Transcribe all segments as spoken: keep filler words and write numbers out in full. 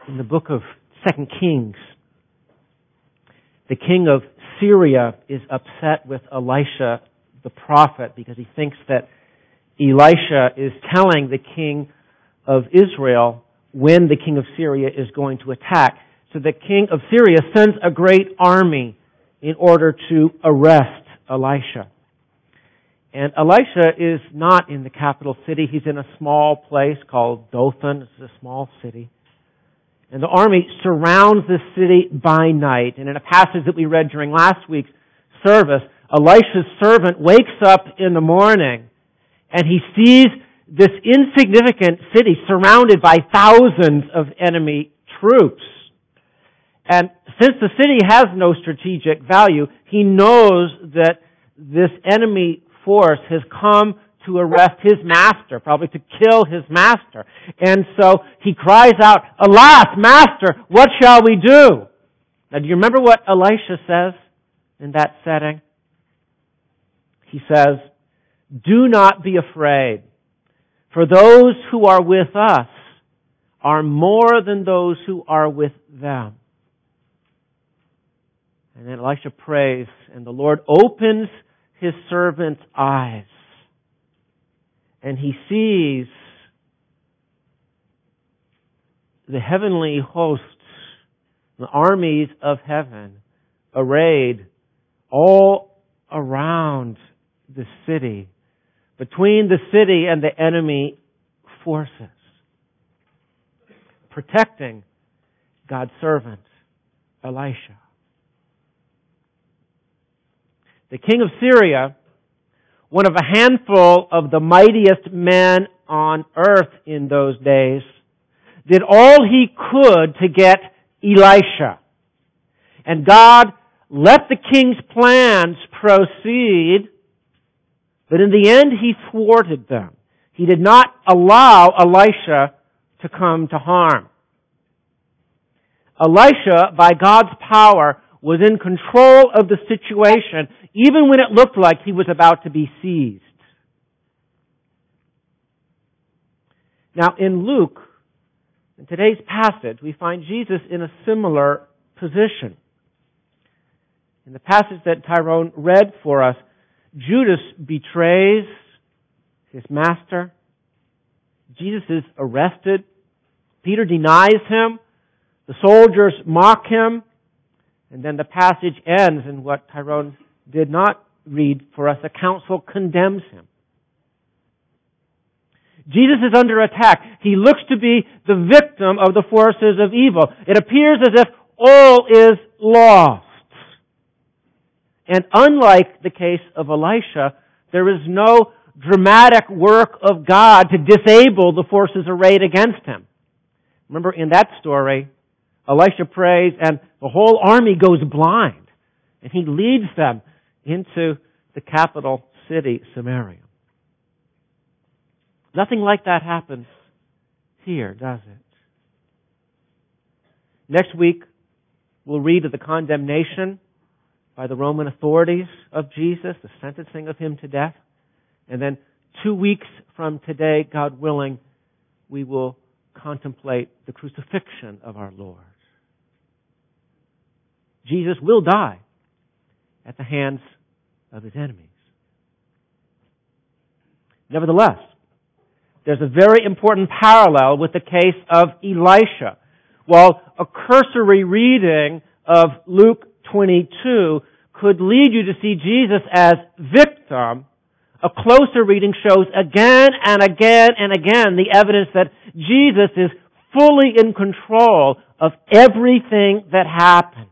in the book of Second Kings, the king of Syria is upset with Elisha the prophet because he thinks that Elisha is telling the king of Israel when the king of Syria is going to attack. So the king of Syria sends a great army in order to arrest Elisha. And Elisha is not in the capital city. He's in a small place called Dothan. It's a small city. And the army surrounds this city by night. And in a passage that we read during last week's service, Elisha's servant wakes up in the morning and he sees this insignificant city surrounded by thousands of enemy troops. And since the city has no strategic value, he knows that this enemy force has come to arrest his master, probably to kill his master. And so he cries out, "Alas, master, what shall we do?" Now, do you remember what Elisha says in that setting? He says, "Do not be afraid, for those who are with us are more than those who are with them." And then Elisha prays, and the Lord opens his servant's eyes, and he sees the heavenly hosts, the armies of heaven, arrayed all around the city, between the city and the enemy forces, protecting God's servant, Elisha. The king of Syria, one of a handful of the mightiest men on earth in those days, did all he could to get Elisha. And God let the king's plans proceed, but in the end he thwarted them. He did not allow Elisha to come to harm. Elisha, by God's power, was in control of the situation, even when it looked like he was about to be seized. Now, in Luke, in today's passage, we find Jesus in a similar position. In the passage that Tyrone read for us, Judas betrays his master. Jesus is arrested. Peter denies him. The soldiers mock him. And then the passage ends in what Tyrone did not read for us. The council condemns him. Jesus is under attack. He looks to be the victim of the forces of evil. It appears as if all is lost. And unlike the case of Elisha, there is no dramatic work of God to disable the forces arrayed against him. Remember, in that story, Elisha prays and the whole army goes blind. And he leads them into the capital city, Samaria. Nothing like that happens here, does it? Next week, we'll read of the condemnation by the Roman authorities of Jesus, the sentencing of him to death. And then two weeks from today, God willing, we will contemplate the crucifixion of our Lord. Jesus will die at the hands of his enemies. Nevertheless, there's a very important parallel with the case of Elisha. While a cursory reading of Luke twenty-two could lead you to see Jesus as victim, a closer reading shows again and again and again the evidence that Jesus is fully in control of everything that happens.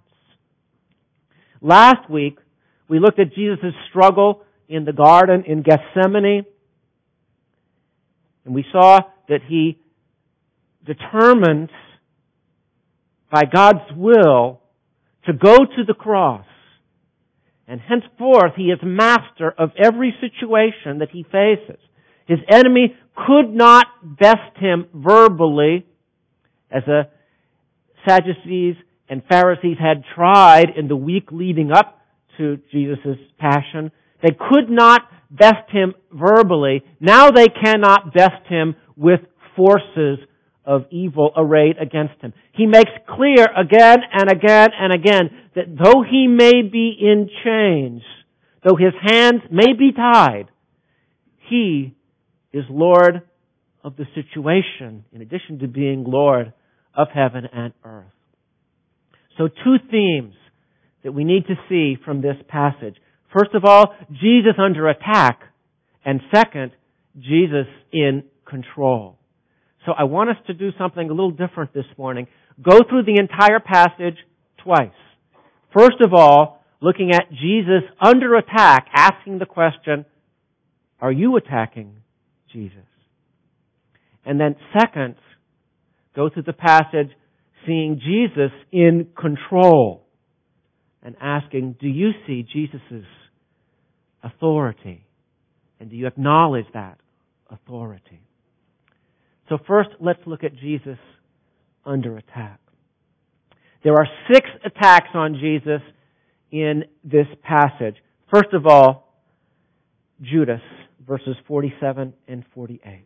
Last week, we looked at Jesus' struggle in the garden in Gethsemane, and we saw that he determined by God's will to go to the cross. And henceforth, he is master of every situation that he faces. His enemy could not best him verbally, as the Sadducees and Pharisees had tried in the week leading up to Jesus' passion. They could not best him verbally. Now they cannot best him with forces of evil arrayed against him. He makes clear again and again and again that though he may be in chains, though his hands may be tied, he is Lord of the situation, in addition to being Lord of heaven and earth. So two themes that we need to see from this passage. First of all, Jesus under attack, and second, Jesus in control. So I want us to do something a little different this morning. Go through the entire passage twice. First of all, looking at Jesus under attack, asking the question, are you attacking Jesus? And then second, go through the passage seeing Jesus in control and asking, do you see Jesus' authority? And do you acknowledge that authority? So first, let's look at Jesus under attack. There are six attacks on Jesus in this passage. First of all, Judas, verses forty-seven and forty-eight.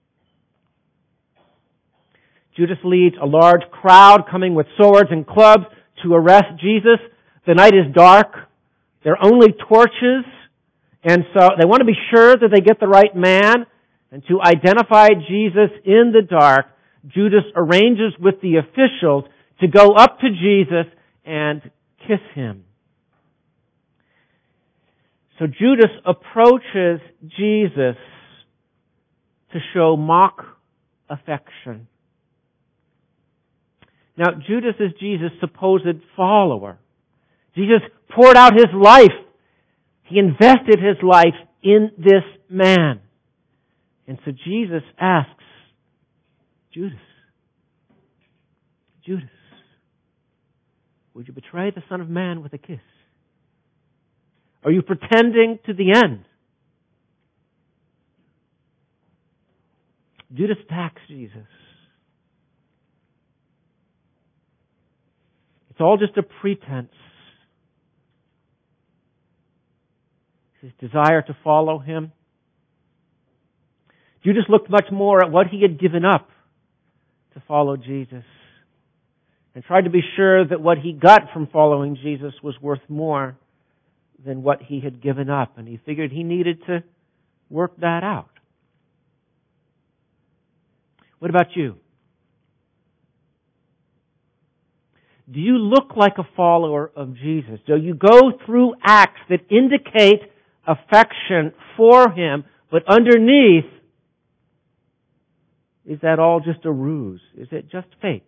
Judas leads a large crowd coming with swords and clubs to arrest Jesus. The night is dark. There are only torches. And so they want to be sure that they get the right man. And to identify Jesus in the dark, Judas arranges with the officials to go up to Jesus and kiss him. So Judas approaches Jesus to show mock affection. Now, Judas is Jesus' supposed follower. Jesus poured out his life. He invested his life in this man. And so Jesus asks, Judas, Judas, would you betray the Son of Man with a kiss? Are you pretending to the end? Judas attacks Jesus. It's all just a pretense. His desire to follow him. Judas looked much more at what he had given up to follow Jesus and tried to be sure that what he got from following Jesus was worth more than what he had given up. And he figured he needed to work that out. What about you? Do you look like a follower of Jesus? Do you go through acts that indicate affection for him, but underneath, is that all just a ruse? Is it just fake?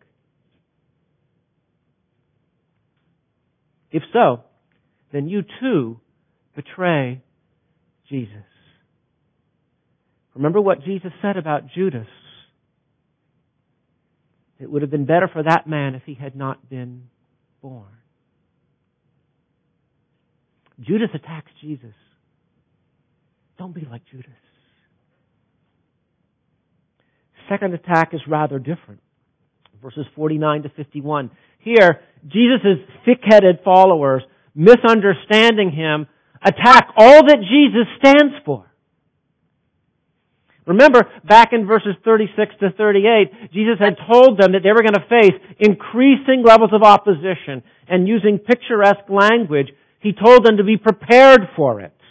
If so, then you too betray Jesus. Remember what Jesus said about Judas. It would have been better for that man if he had not been born. Judas attacks Jesus. Don't be like Judas. Second attack is rather different. Verses forty-nine to fifty-one. Here, Jesus' thick-headed followers, misunderstanding him, attack all that Jesus stands for. Remember, back in verses thirty-six to thirty-eight, Jesus had told them that they were going to face increasing levels of opposition, and using picturesque language, he told them to be prepared for it.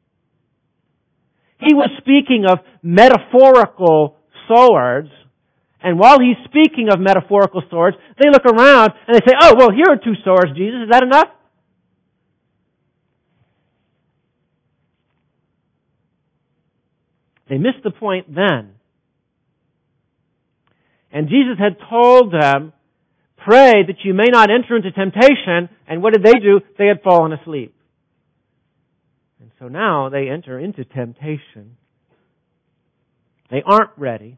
He was speaking of metaphorical swords, and while he's speaking of metaphorical swords, they look around and they say, oh, well, here are two swords, Jesus, is that enough? They missed the point then. And Jesus had told them, pray that you may not enter into temptation. And what did they do? They had fallen asleep. And so now they enter into temptation. They aren't ready.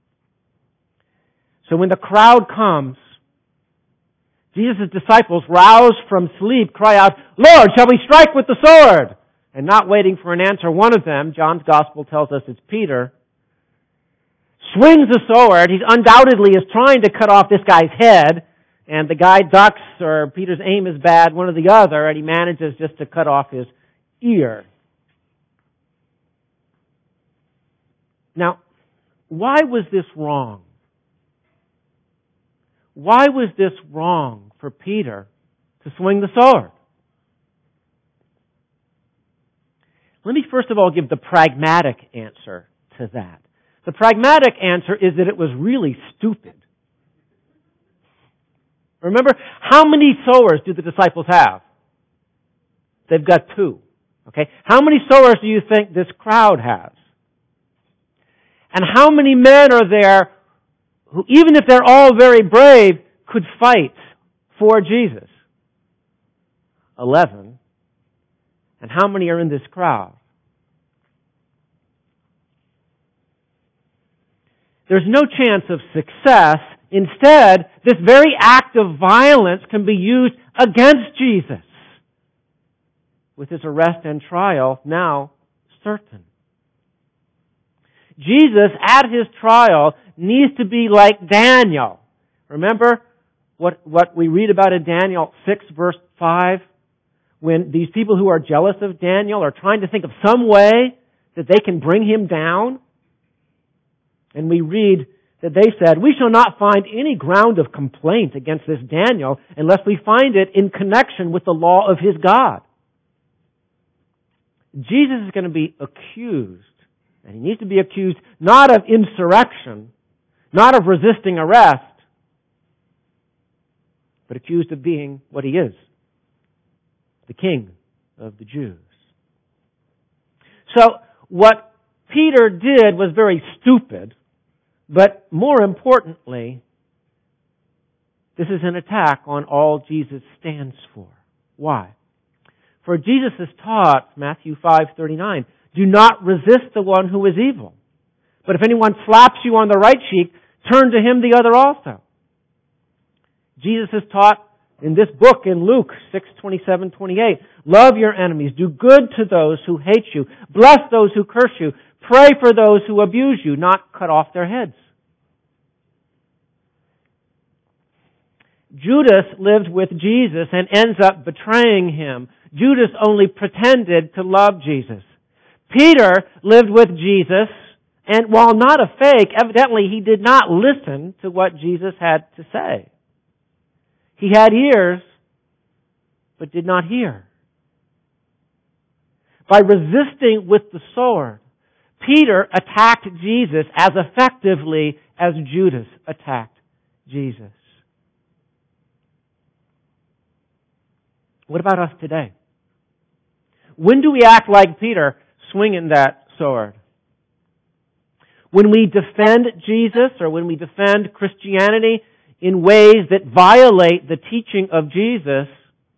So when the crowd comes, Jesus' disciples, roused from sleep, cry out, Lord, shall we strike with the sword? And not waiting for an answer, one of them, John's Gospel tells us it's Peter, swings a sword. He undoubtedly is trying to cut off this guy's head, and the guy ducks, or Peter's aim is bad, one or the other, and he manages just to cut off his ear. Now, why was this wrong? why was this wrong for Peter to swing the sword? Let me first of all give the pragmatic answer to that. The pragmatic answer is that it was really stupid. Remember, how many sowers do the disciples have? They've got two. Okay? How many sowers do you think this crowd has? And how many men are there who, even if they're all very brave, could fight for Jesus? Eleven. And how many are in this crowd? There's no chance of success. Instead, this very act of violence can be used against Jesus, with his arrest and trial now certain. Jesus, at his trial, needs to be like Daniel. Remember what, what we read about in Daniel six, verse five? When these people who are jealous of Daniel are trying to think of some way that they can bring him down. And we read that they said, "We shall not find any ground of complaint against this Daniel unless we find it in connection with the law of his God." Jesus is going to be accused, and he needs to be accused not of insurrection, not of resisting arrest, but accused of being what he is, the King of the Jews. So what Peter did was very stupid, but more importantly, this is an attack on all Jesus stands for. Why? For Jesus has taught, Matthew five thirty-nine, "Do not resist the one who is evil. But if anyone slaps you on the right cheek, turn to him the other also." Jesus has taught in this book in Luke six twenty-seven twenty-eight, "Love your enemies, do good to those who hate you, bless those who curse you, pray for those who abuse you, not cut off their heads." Judas lived with Jesus and ends up betraying him. Judas only pretended to love Jesus. Peter lived with Jesus, and while not a fake, evidently he did not listen to what Jesus had to say. He had ears, but did not hear. By resisting with the sword, Peter attacked Jesus as effectively as Judas attacked Jesus. What about us today? When do we act like Peter, swinging that sword? When we defend Jesus or when we defend Christianity in ways that violate the teaching of Jesus,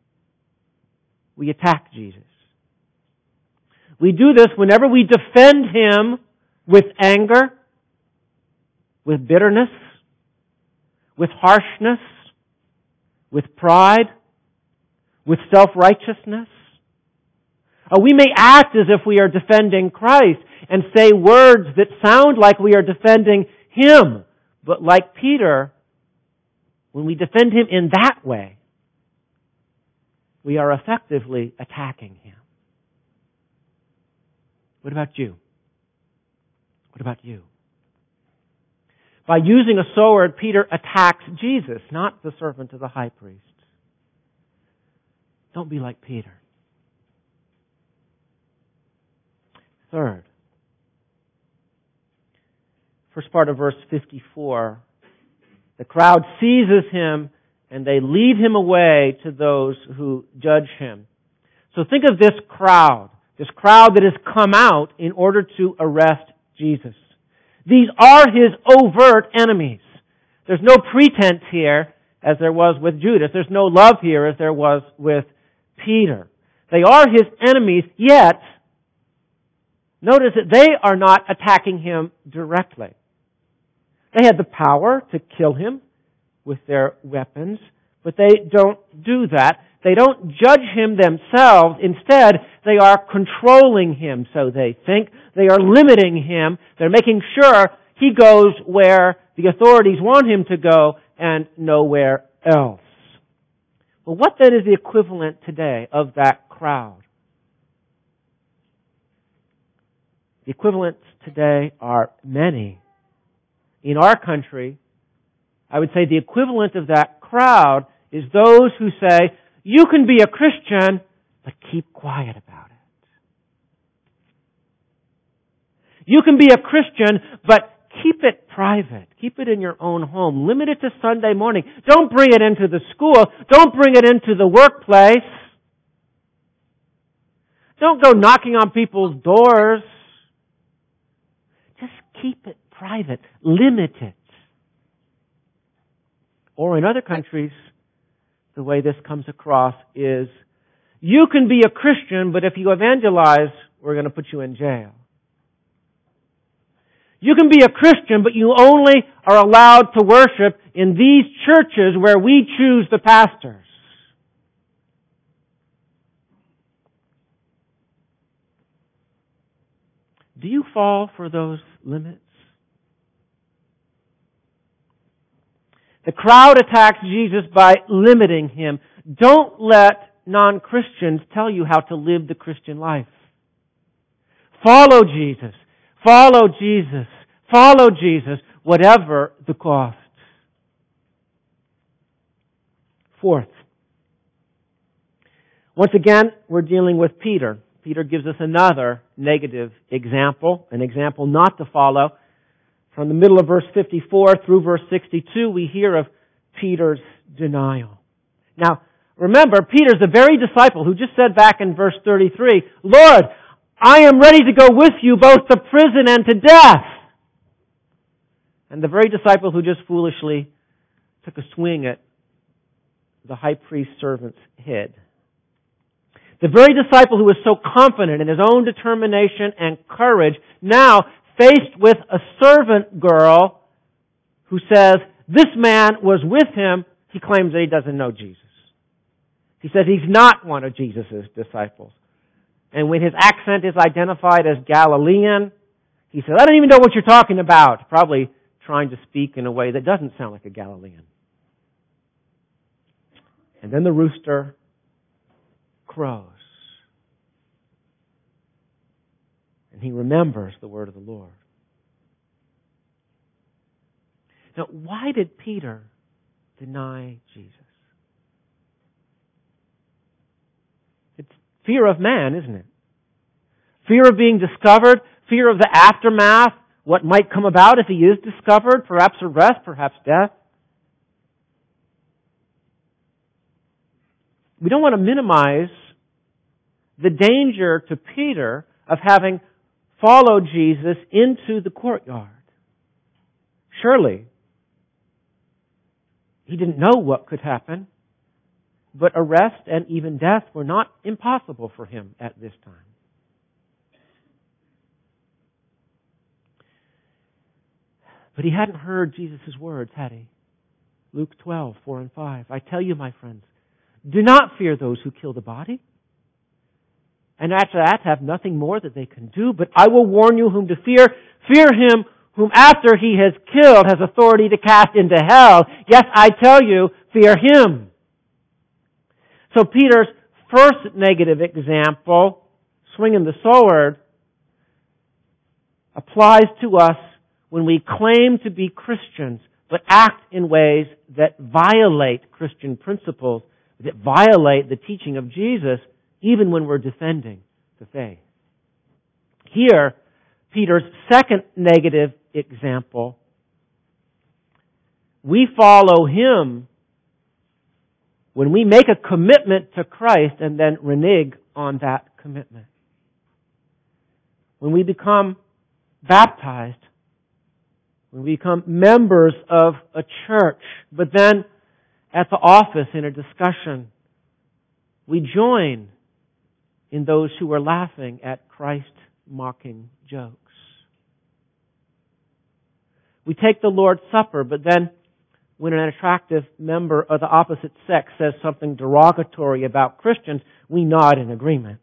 we attack Jesus. We do this whenever we defend him with anger, with bitterness, with harshness, with pride, with self-righteousness. Uh, we may act as if we are defending Christ and say words that sound like we are defending him. But like Peter, when we defend him in that way, we are effectively attacking him. What about you? What about you? By using a sword, Peter attacks Jesus, not the servant of the high priest. Don't be like Peter. Third, first part of verse fifty-four, the crowd seizes him and they lead him away to those who judge him. So think of this crowd, this crowd that has come out in order to arrest Jesus. These are his overt enemies. There's no pretense here as there was with Judas. There's no love here as there was with Peter. They are his enemies, yet notice that they are not attacking him directly. They had the power to kill him with their weapons, but they don't do that. They don't judge him themselves. Instead, they are controlling him, so they think. They are limiting him. They're making sure he goes where the authorities want him to go and nowhere else. Well, what then is the equivalent today of that crowd? The equivalents today are many in our country I would say the equivalent of that crowd is those who say, you can be a Christian, but keep quiet about it. You can be a Christian, but keep it private. Keep it in your own home. Limit it to Sunday morning. Don't bring it into the school. Don't bring it into the workplace. Don't go knocking on people's doors. Just keep it private. Limit it. Or in other countries, the way this comes across is, you can be a Christian, but if you evangelize, we're going to put you in jail. You can be a Christian, but you only are allowed to worship in these churches where we choose the pastors. Do you fall for those limits? The crowd attacks Jesus by limiting Him. Don't let non-Christians tell you how to live the Christian life. Follow Jesus. Follow Jesus. Follow Jesus, whatever the cost. Fourth, once again, we're dealing with Peter. Peter gives us another negative example, an example not to follow. From the middle of verse fifty-four through verse sixty-two, we hear of Peter's denial. Now, remember, Peter's the very disciple who just said back in verse thirty-three, Lord, I am ready to go with you both to prison and to death. And the very disciple who just foolishly took a swing at the high priest's servant's head. The very disciple who was so confident in his own determination and courage, now faced with a servant girl who says, this man was with him, he claims that he doesn't know Jesus. He says he's not one of Jesus' disciples. And when his accent is identified as Galilean, he says, I don't even know what you're talking about. Probably trying to speak in a way that doesn't sound like a Galilean. And then the rooster crows. And he remembers the word of the Lord. Now, why did Peter deny Jesus? It's fear of man, isn't it? Fear of being discovered, fear of the aftermath, what might come about if he is discovered, perhaps arrest, perhaps death. We don't want to minimize the danger to Peter of having followed Jesus into the courtyard. Surely, he didn't know what could happen, but arrest and even death were not impossible for him at this time. But he hadn't heard Jesus' words, had he? Luke twelve, four and five. I tell you, my friends, do not fear those who kill the body, and after that have nothing more that they can do, but I will warn you whom to fear. Fear him whom after he has killed has authority to cast into hell. Yes, I tell you, fear him. So Peter's first negative example, swinging the sword, applies to us when we claim to be Christians, but act in ways that violate Christian principles, that violate the teaching of Jesus, even when we're defending the faith. Here, Peter's second negative example, we follow him when we make a commitment to Christ and then renege on that commitment. When we become baptized, when we become members of a church, but then at the office in a discussion, we join in those who are laughing at Christ-mocking jokes. We take the Lord's Supper, but then when an attractive member of the opposite sex says something derogatory about Christians, we nod in agreement.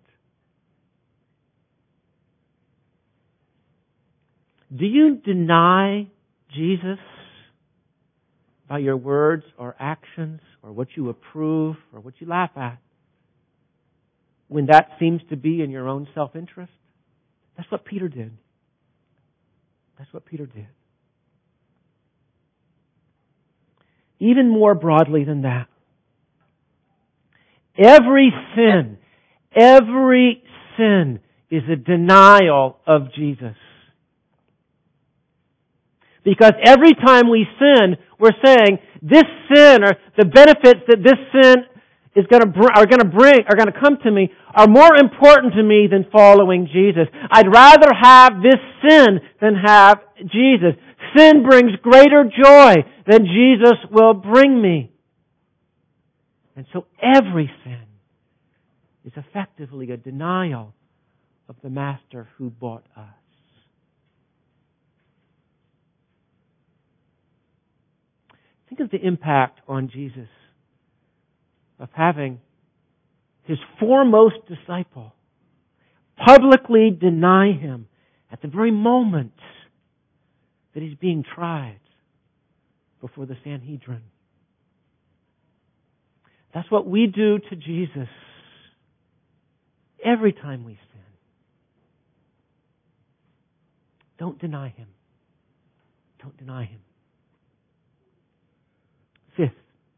Do you deny Jesus by your words or actions or what you approve or what you laugh at when that seems to be in your own self-interest? That's what Peter did. That's what Peter did. even more broadly than that. Every sin, every sin is a denial of Jesus. Because every time we sin, we're saying this sin, or the benefits that this sin is going to br- are going to bring, are going to come to me, are more important to me than following Jesus. I'd rather have this sin than have Jesus. Sin brings greater joy than Jesus will bring me. And so every sin is effectively a denial of the Master who bought us. Think of the impact on Jesus of having His foremost disciple publicly deny Him at the very moment that He's being tried before the Sanhedrin. That's what we do to Jesus every time we sin. Don't deny Him. Don't deny Him. Fifth,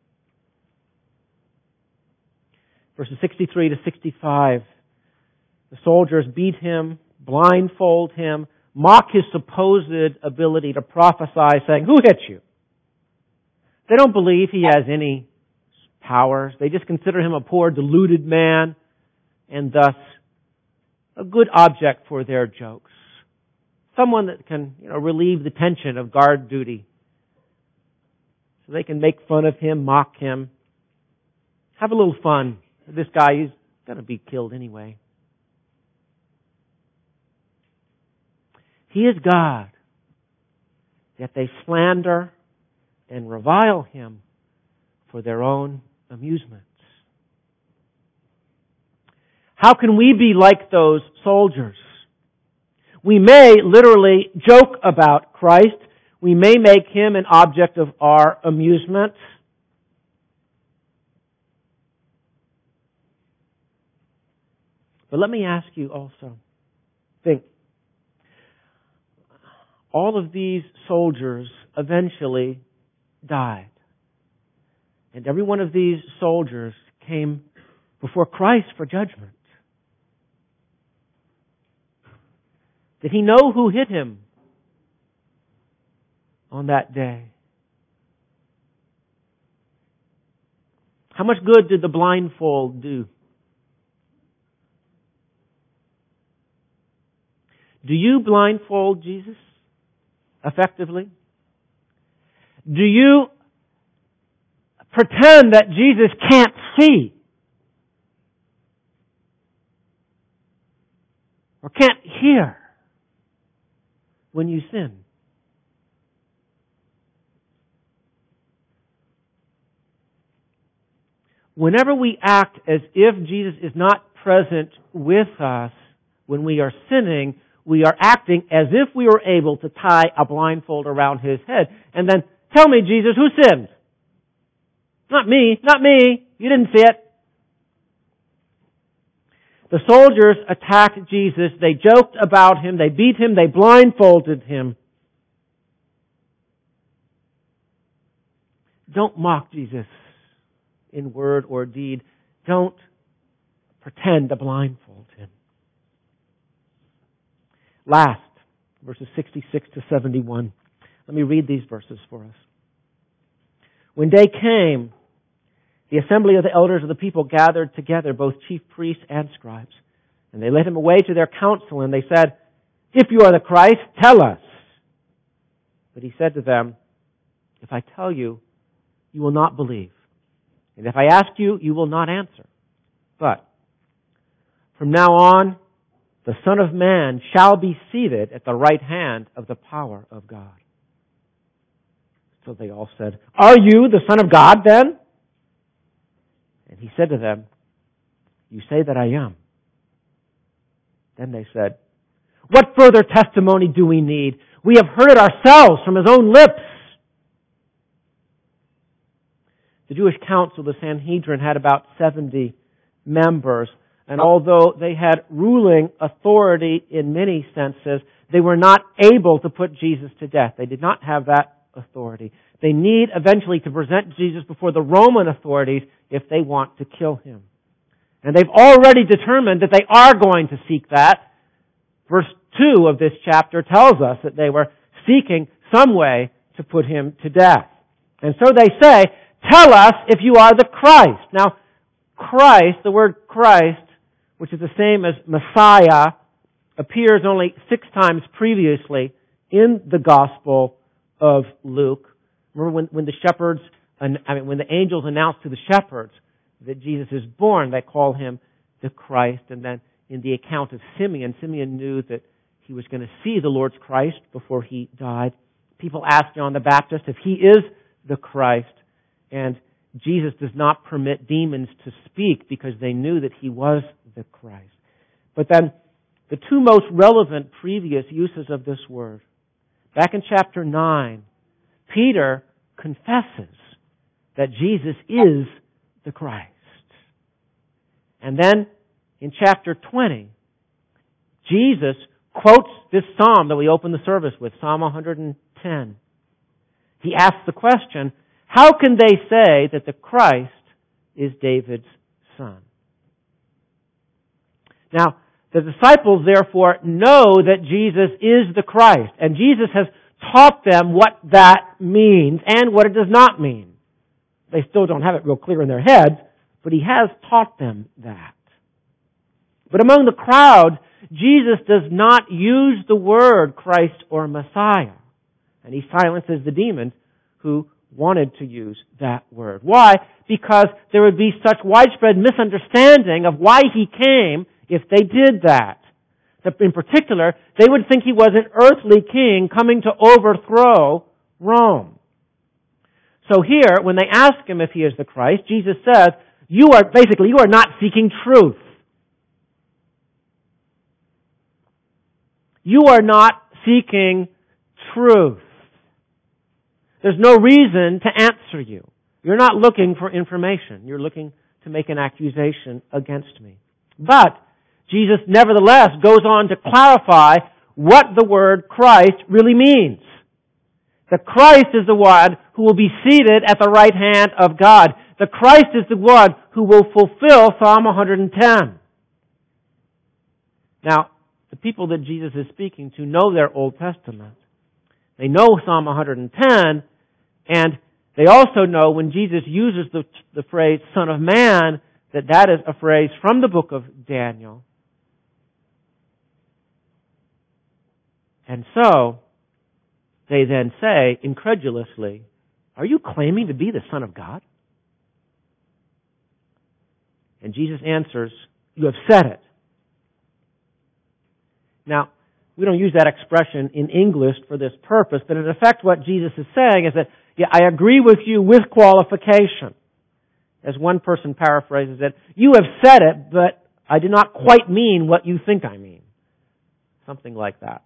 verses sixty-three to sixty-five, the soldiers beat Him, blindfold Him, mock His supposed ability to prophesy, saying, "Who hit you?" They don't believe He has any powers. They just consider Him a poor, deluded man, and thus a good object for their jokes. Someone that can, you know, relieve the tension of guard duty. So they can make fun of Him, mock Him. Have a little fun. This guy, he's going to be killed anyway. He is God, yet they slander and revile Him for their own amusements. How can we be like those soldiers? We may literally joke about Christ. We may make Him an object of our amusement. But let me ask you also, think, all of these soldiers eventually died. And every one of these soldiers came before Christ for judgment. Did He know who hit Him on that day? How much good did the blindfold do? Do you blindfold Jesus effectively? Do you pretend that Jesus can't see or can't hear when you sin? Whenever we act as if Jesus is not present with us when we are sinning, we are acting as if we were able to tie a blindfold around His head and then, "Tell me, Jesus, who sinned?" Not me, not me. You didn't see it. The soldiers attacked Jesus. They joked about Him. They beat Him. They blindfolded Him. Don't mock Jesus in word or deed. Don't pretend to blindfold Him. Last, verses sixty-six to seventy-one. Let me read these verses for us. When day came, the assembly of the elders of the people gathered together, both chief priests and scribes. And they led Him away to their council, and they said, "If you are the Christ, tell us." But He said to them, "If I tell you, you will not believe. And if I ask you, you will not answer. But from now on, the Son of Man shall be seated at the right hand of the power of God." So they all said, "Are you the Son of God then?" And He said to them, "You say that I am." Then they said, "What further testimony do we need? We have heard it ourselves from His own lips." The Jewish council, the Sanhedrin, had about seventy members. And although they had ruling authority in many senses, they were not able to put Jesus to death. They did not have that authority. They need eventually to present Jesus before the Roman authorities if they want to kill him. And they've already determined that they are going to seek that. Verse two of this chapter tells us that they were seeking some way to put him to death. And so they say, tell us if you are the Christ. Now, Christ, the word Christ, which is the same as Messiah, appears only six times previously in the Gospel of Luke. Remember when, when the shepherds, I mean, when the angels announced to the shepherds that Jesus is born, they call him the Christ. And then in the account of Simeon, Simeon knew that he was going to see the Lord's Christ before he died. People asked John the Baptist if he is the Christ, and Jesus does not permit demons to speak because they knew that he was the Christ. But then the two most relevant previous uses of this word. Back in chapter nine, Peter confesses that Jesus is the Christ. And then in chapter twenty, Jesus quotes this psalm that we opened the service with, Psalm one hundred ten. He asks the question, how can they say that the Christ is David's son? Now, the disciples therefore know that Jesus is the Christ, and Jesus has taught them what that means and what it does not mean. They still don't have it real clear in their heads, but he has taught them that. But among the crowd, Jesus does not use the word Christ or Messiah. And he silences the demons who wanted to use that word. Why? Because there would be such widespread misunderstanding of why he came if they did that. In particular, they would think he was an earthly king coming to overthrow Rome. So here, when they ask him if he is the Christ, Jesus says, you are, basically, you are not seeking truth. You are not seeking truth. There's no reason to answer you. You're not looking for information. You're looking to make an accusation against me. But Jesus nevertheless goes on to clarify what the word Christ really means. The Christ is the one who will be seated at the right hand of God. The Christ is the one who will fulfill Psalm one hundred ten. Now, the people that Jesus is speaking to know their Old Testament. They know Psalm one hundred ten, and they also know when Jesus uses the, the phrase Son of Man, that that is a phrase from the book of Daniel. And so, they then say, incredulously, are you claiming to be the Son of God? And Jesus answers, you have said it. Now, we don't use that expression in English for this purpose, but in effect what Jesus is saying is that, yeah, I agree with you with qualification. As one person paraphrases it, you have said it, but I do not quite mean what you think I mean. Something like that.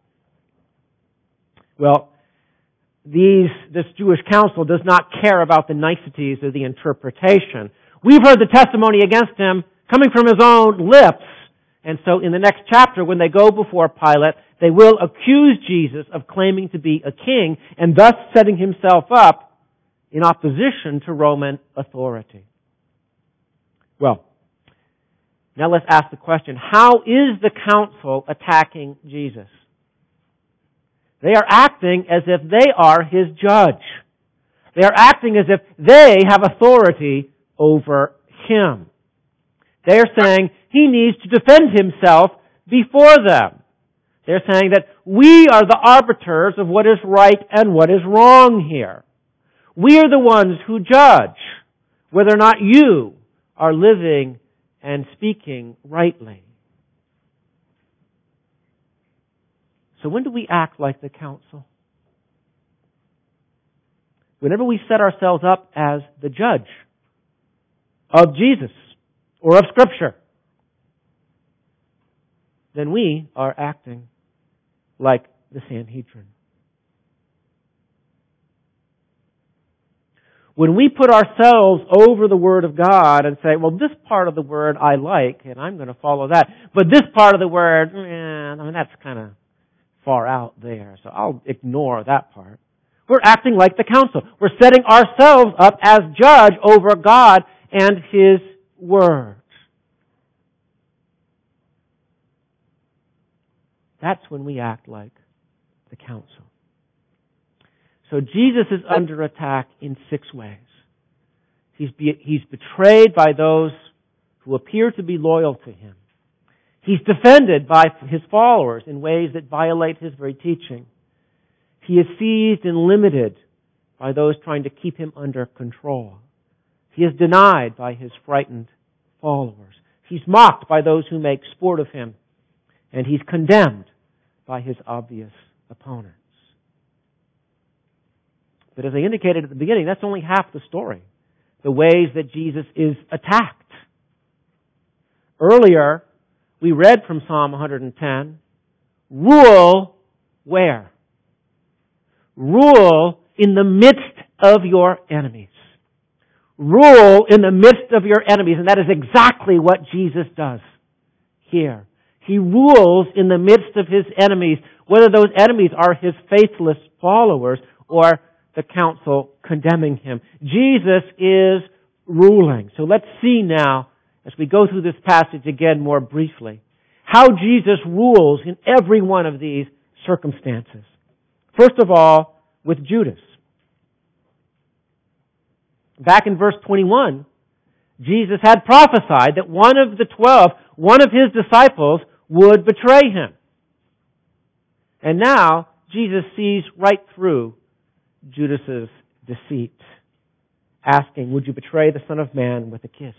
Well, these, this Jewish council does not care about the niceties of the interpretation. We've heard the testimony against him coming from his own lips. And so in the next chapter, when they go before Pilate, they will accuse Jesus of claiming to be a king and thus setting himself up in opposition to Roman authority. Well, now let's ask the question, how is the council attacking Jesus? They are acting as if they are his judge. They are acting as if they have authority over him. They are saying he needs to defend himself before them. They're saying that we are the arbiters of what is right and what is wrong here. We are the ones who judge whether or not you are living and speaking rightly. So when do we act like the council? Whenever we set ourselves up as the judge of Jesus or of Scripture, then we are acting like the Sanhedrin. When we put ourselves over the Word of God and say, well, this part of the Word I like, and I'm going to follow that, but this part of the Word, eh, I mean, that's kind of far out there, so I'll ignore that part. We're acting like the council. We're setting ourselves up as judge over God and His Word. That's when we act like the council. So Jesus is under attack in six ways. He's, be, he's betrayed by those who appear to be loyal to Him. He's defended by His followers in ways that violate His very teaching. He is seized and limited by those trying to keep Him under control. He is denied by His frightened followers. He's mocked by those who make sport of Him. And He's condemned by His obvious opponents. But as I indicated at the beginning, that's only half the story. The ways that Jesus is attacked. Earlier, we read from Psalm one hundred ten, rule where? Rule in the midst of your enemies. Rule in the midst of your enemies. And that is exactly what Jesus does here. He rules in the midst of His enemies, whether those enemies are His faithless followers or the council condemning Him. Jesus is ruling. So let's see now, as we go through this passage again more briefly, how Jesus rules in every one of these circumstances. First of all, with Judas. Back in verse twenty-one, Jesus had prophesied that one of the twelve, one of His disciples, would betray Him. And now, Jesus sees right through Judas's deceit, asking, would you betray the Son of Man with a kiss?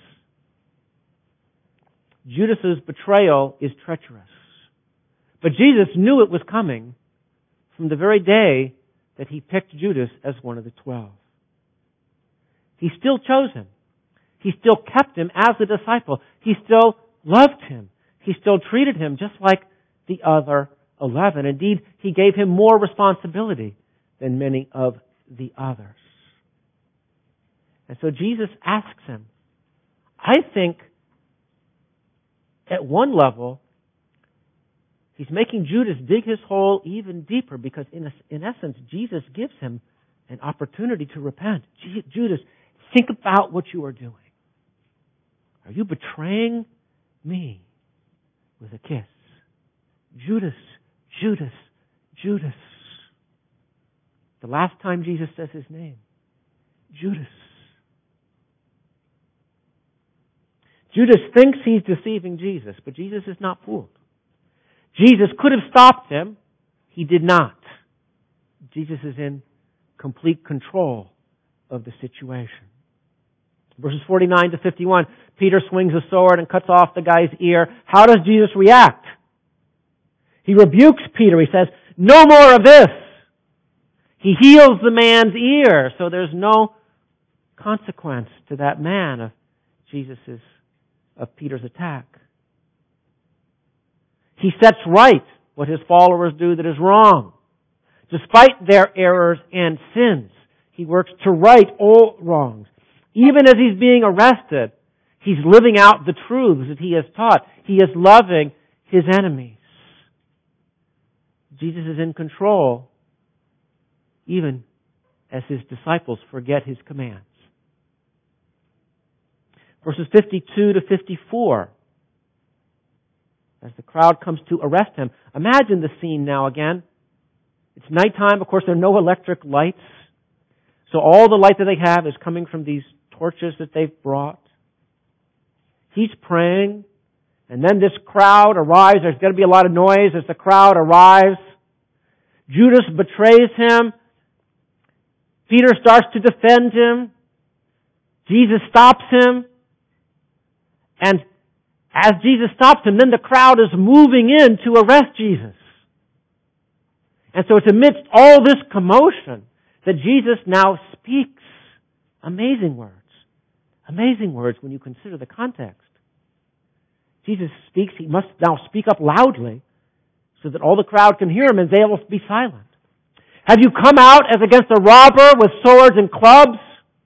Judas's betrayal is treacherous. But Jesus knew it was coming from the very day that He picked Judas as one of the twelve. He still chose him. He still kept him as a disciple. He still loved him. He still treated him just like the other eleven. Indeed, He gave him more responsibility than many of the others. And so Jesus asks him, I think at one level, He's making Judas dig his hole even deeper because in, in essence, Jesus gives him an opportunity to repent. Judas, think about what you are doing. Are you betraying me with a kiss? Judas, Judas, Judas. The last time Jesus says his name, Judas. Judas thinks he's deceiving Jesus, but Jesus is not fooled. Jesus could have stopped him. He did not. Jesus is in complete control of the situation. Verses forty-nine to fifty-one, Peter swings a sword and cuts off the guy's ear. How does Jesus react? He rebukes Peter. He says, no more of this. He heals the man's ear, so there's no consequence to that man of Jesus's, of Peter's attack. He sets right what His followers do that is wrong. Despite their errors and sins, He works to right all wrongs. Even as He's being arrested, He's living out the truths that He has taught. He is loving His enemies. Jesus is in control, even as His disciples forget His commands. Verses fifty-two to fifty-four. As the crowd comes to arrest Him. Imagine the scene now again. It's nighttime. Of course, there are no electric lights. So all the light that they have is coming from these torches that they've brought. He's praying. And then this crowd arrives. There's going to be a lot of noise as the crowd arrives. Judas betrays Him. Peter starts to defend Him. Jesus stops him. And as Jesus stops him, then the crowd is moving in to arrest Jesus. And so it's amidst all this commotion that Jesus now speaks amazing words. Amazing words when you consider the context. Jesus speaks, He must now speak up loudly so that all the crowd can hear Him and they will be silent. Have you come out as against a robber with swords and clubs?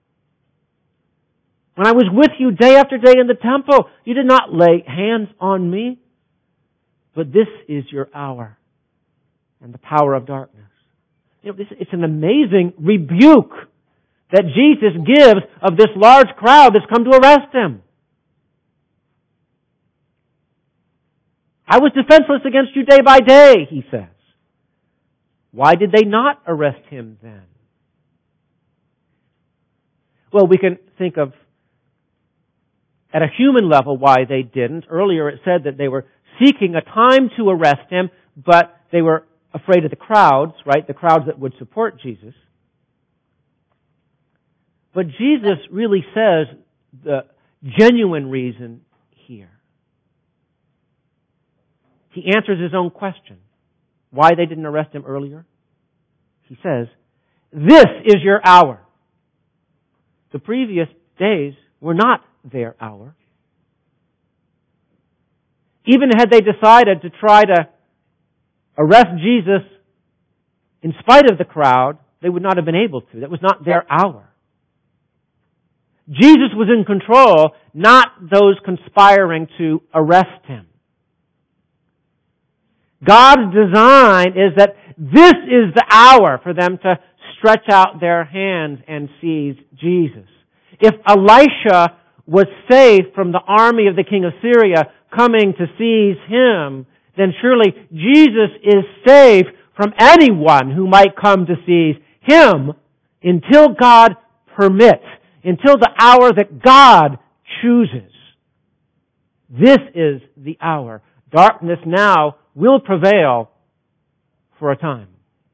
When I was with you day after day in the temple, you did not lay hands on me. But this is your hour and the power of darkness. You know, this, it's an amazing rebuke that Jesus gives of this large crowd that's come to arrest him. I was defenseless against you day by day, he says. Why did they not arrest him then? Well, we can think of, at a human level, why they didn't. Earlier it said that they were seeking a time to arrest him, but they were afraid of the crowds, right? The crowds that would support Jesus. But Jesus really says the genuine reason here. He answers his own question. Why they didn't arrest him earlier? He says, this is your hour. The previous days were not their hour. Even had they decided to try to arrest Jesus in spite of the crowd, they would not have been able to. That was not their hour. Jesus was in control, not those conspiring to arrest him. God's design is that this is the hour for them to stretch out their hands and seize Jesus. If Elisha was safe from the army of the king of Syria coming to seize him, then surely Jesus is safe from anyone who might come to seize him until God permits, until the hour that God chooses. This is the hour. Darkness now will prevail for a time.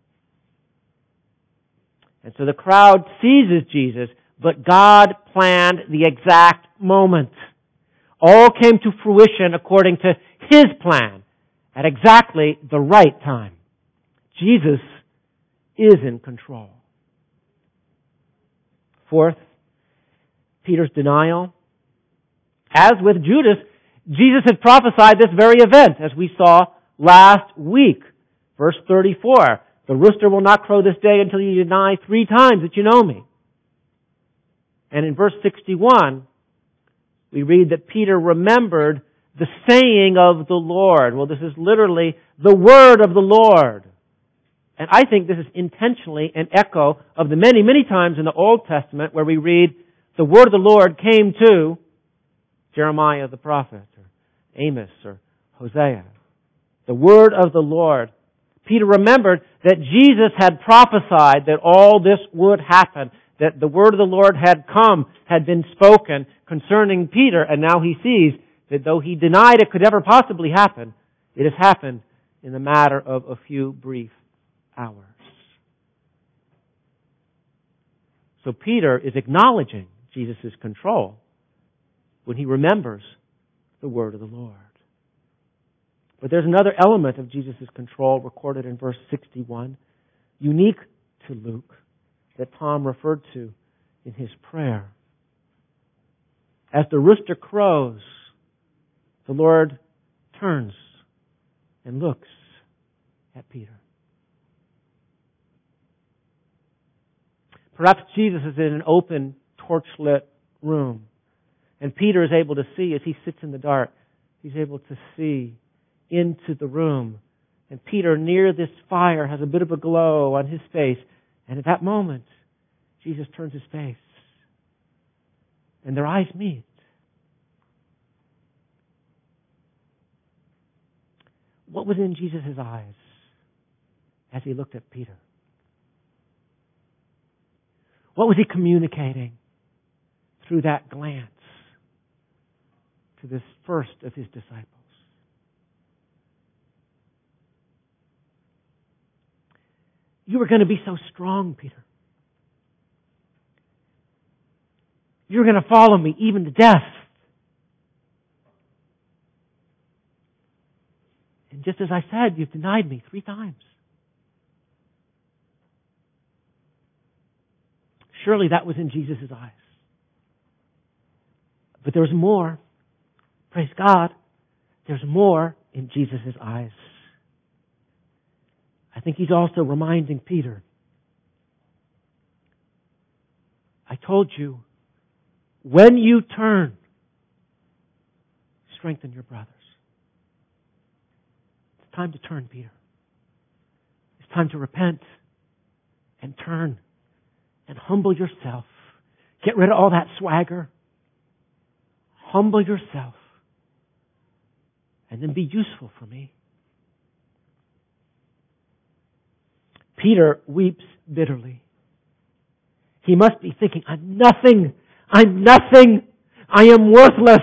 And so the crowd seizes Jesus, but God planned the exact moment. All came to fruition according to His plan at exactly the right time. Jesus is in control. Fourth, Peter's denial. As with Judas, Jesus had prophesied this very event, as we saw last week. Verse thirty-four, the rooster will not crow this day until you deny three times that you know me. And in verse sixty-one, we read that Peter remembered the saying of the Lord. Well, this is literally the word of the Lord. And I think this is intentionally an echo of the many, many times in the Old Testament where we read, the word of the Lord came to Jeremiah the prophet, or Amos, or Hosea. The word of the Lord. Peter remembered that Jesus had prophesied that all this would happen, that the word of the Lord had come, had been spoken concerning Peter, and now he sees that though he denied it could ever possibly happen, it has happened in the matter of a few brief hours. So Peter is acknowledging Jesus' control when he remembers the word of the Lord. But there's another element of Jesus' control recorded in verse sixty-one, unique to Luke, that Tom referred to in his prayer. As the rooster crows, the Lord turns and looks at Peter. Perhaps Jesus is in an open, torch-lit room, and Peter is able to see as he sits in the dark. He's able to see into the room. And Peter, near this fire, has a bit of a glow on his face. And at that moment, Jesus turns his face. And their eyes meet. What was in Jesus' eyes as he looked at Peter? What was he communicating through that glance to this first of his disciples? You were going to be so strong, Peter. You're going to follow me even to death. And just as I said, you've denied me three times. Surely that was in Jesus' eyes. But there's more. Praise God. There's more in Jesus' eyes. I think he's also reminding Peter, I told you, when you turn, strengthen your brothers. It's time to turn, Peter. It's time to repent. and turn and humble yourself. Get rid of all that swagger. Humble yourself. And then be useful for me. Peter weeps bitterly. He must be thinking, I'm nothing. I'm nothing. I am worthless.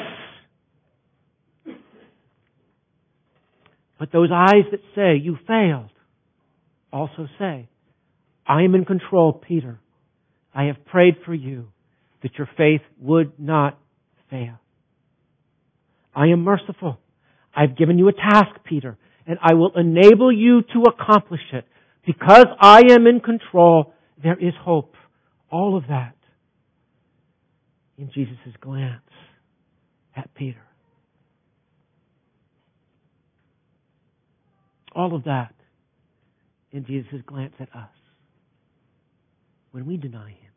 But those eyes that say, you failed, also say, I am in control, Peter. I have prayed for you that your faith would not fail. I am merciful. I've given you a task, Peter, and I will enable you to accomplish it. Because I am in control, there is hope. All of that in Jesus' glance at Peter. All of that in Jesus' glance at us when we deny Him.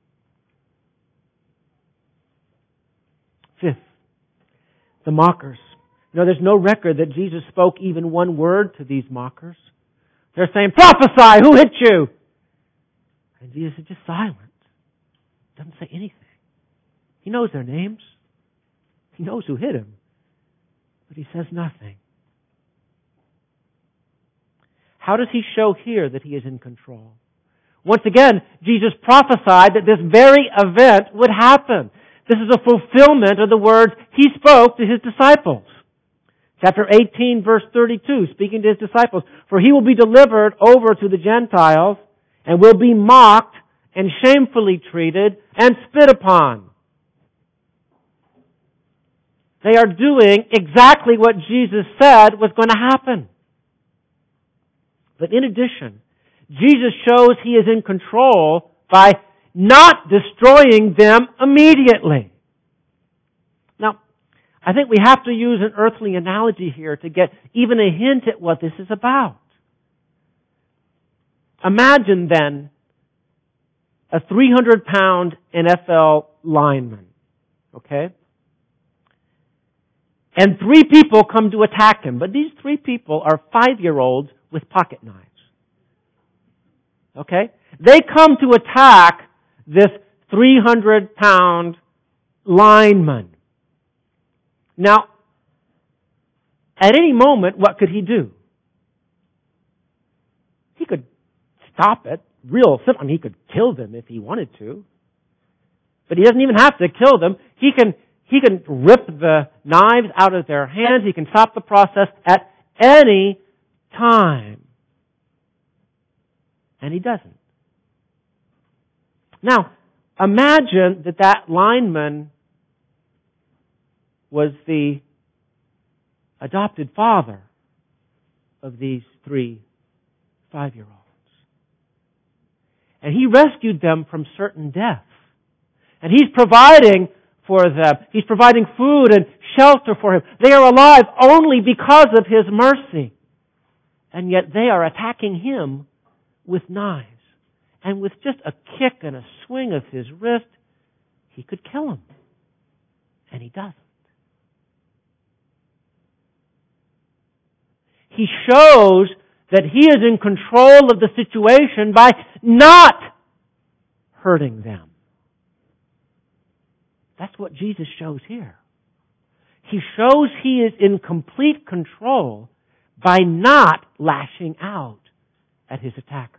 Fifth, the mockers. You know, there's no record that Jesus spoke even one word to these mockers. They're saying, prophesy, who hit you? And Jesus is just silent. Doesn't say anything. He knows their names. He knows who hit him. But He says nothing. How does He show here that He is in control? Once again, Jesus prophesied that this very event would happen. This is a fulfillment of the words He spoke to His disciples. Chapter eighteen, verse thirty-two, speaking to His disciples, for He will be delivered over to the Gentiles and will be mocked and shamefully treated and spit upon. They are doing exactly what Jesus said was going to happen. But in addition, Jesus shows He is in control by not destroying them immediately. Now, I think we have to use an earthly analogy here to get even a hint at what this is about. Imagine then a three hundred pound N F L lineman, okay? And three people come to attack him, but these three people are five-year-olds with pocket knives. Okay? They come to attack this three hundred pound lineman. Now, at any moment, what could he do? He could stop it. Real simple. I mean, he could kill them if he wanted to. But he doesn't even have to kill them. He can, he can rip the knives out of their hands. He can stop the process at any time. And he doesn't. Now, imagine that that lineman was the adopted father of these three five-year-olds. And he rescued them from certain death. And he's providing for them. He's providing food and shelter for him. They are alive only because of His mercy. And yet they are attacking him with knives. And with just a kick and a swing of his wrist, he could kill him. And he doesn't. He shows that He is in control of the situation by not hurting them. That's what Jesus shows here. He shows He is in complete control by not lashing out at His attackers.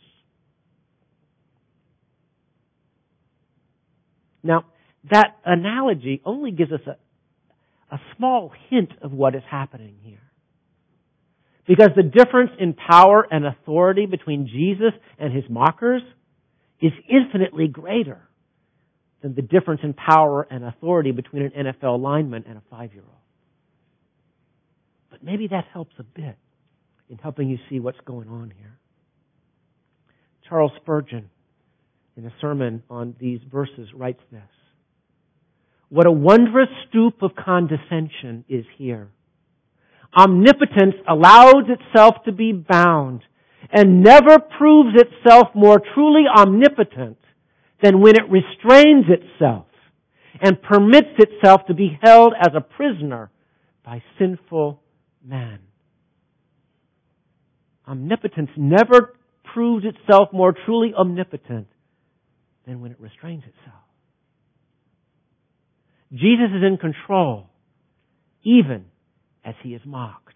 Now, that analogy only gives us a, a small hint of what is happening here. Because the difference in power and authority between Jesus and His mockers is infinitely greater than the difference in power and authority between an N F L lineman and a five-year-old. But maybe that helps a bit in helping you see what's going on here. Charles Spurgeon, in a sermon on these verses, writes this: what a wondrous stoop of condescension is here. Omnipotence allows itself to be bound and never proves itself more truly omnipotent than when it restrains itself and permits itself to be held as a prisoner by sinful man. Omnipotence never proves itself more truly omnipotent than when it restrains itself. Jesus is in control, even as he is mocked.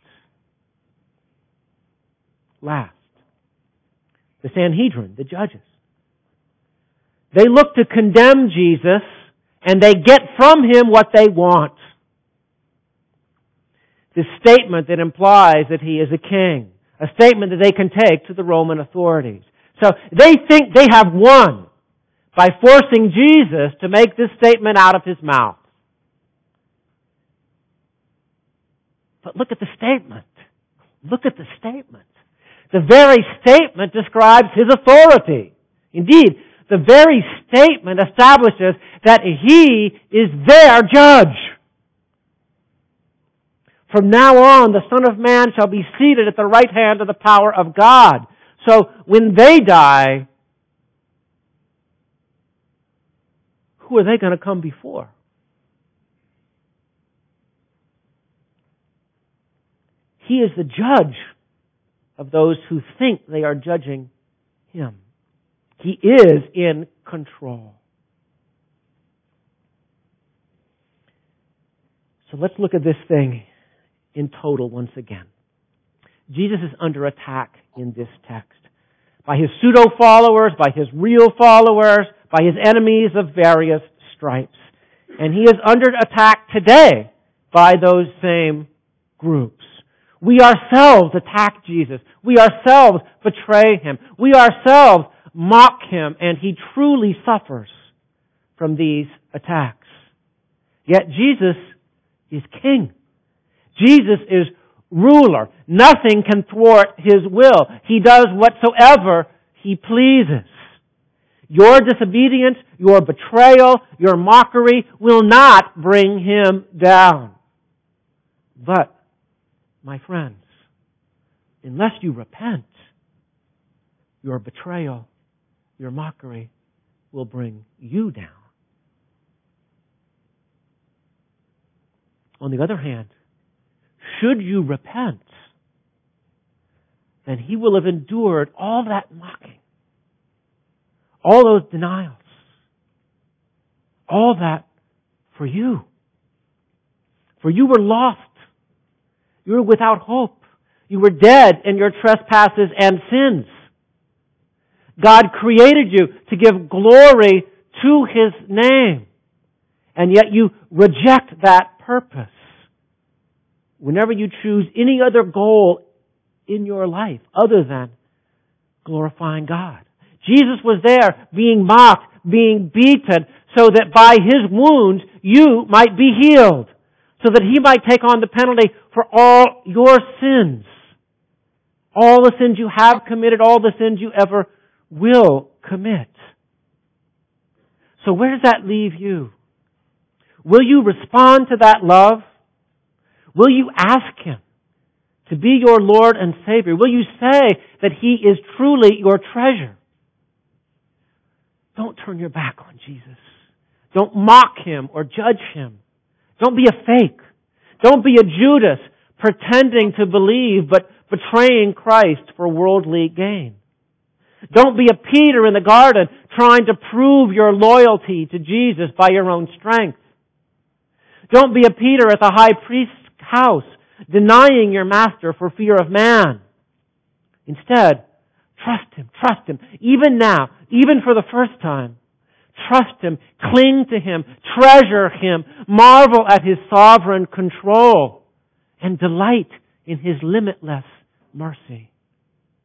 Last, the Sanhedrin, the judges. They look to condemn Jesus, and they get from him what they want. This statement that implies that he is a king, a statement that they can take to the Roman authorities. So they think they have won by forcing Jesus to make this statement out of his mouth. But look at the statement. Look at the statement. The very statement describes his authority. Indeed, the very statement establishes that he is their judge. From now on, the Son of Man shall be seated at the right hand of the power of God. So when they die, who are they going to come before? He is the judge of those who think they are judging him. He is in control. So let's look at this thing in total once again. Jesus is under attack in this text by his pseudo-followers, by his real followers, by his enemies of various stripes. And he is under attack today by those same groups. We ourselves attack Jesus. We ourselves betray him. We ourselves mock him, and he truly suffers from these attacks. Yet Jesus is king. Jesus is ruler. Nothing can thwart his will. He does whatsoever he pleases. Your disobedience, your betrayal, your mockery will not bring him down. But, my friends, unless you repent, your betrayal, your mockery will bring you down. On the other hand, should you repent, then he will have endured all that mocking, all those denials, all that for you. For you were lost. You were without hope. You were dead in your trespasses and sins. God created you to give glory to his name. And yet you reject that purpose whenever you choose any other goal in your life other than glorifying God. Jesus was there being mocked, being beaten, so that by his wounds you might be healed, so that he might take on the penalty for all your sins. All the sins you have committed, all the sins you ever will commit. So where does that leave you? Will you respond to that love? Will you ask him to be your Lord and Savior? Will you say that he is truly your treasure? Don't turn your back on Jesus. Don't mock him or judge him. Don't be a fake. Don't be a Judas pretending to believe but betraying Christ for worldly gain. Don't be a Peter in the garden trying to prove your loyalty to Jesus by your own strength. Don't be a Peter at the high priest's house denying your master for fear of man. Instead, trust him, trust him, even now, even for the first time. Trust him, cling to him, treasure him, marvel at his sovereign control, and delight in his limitless mercy.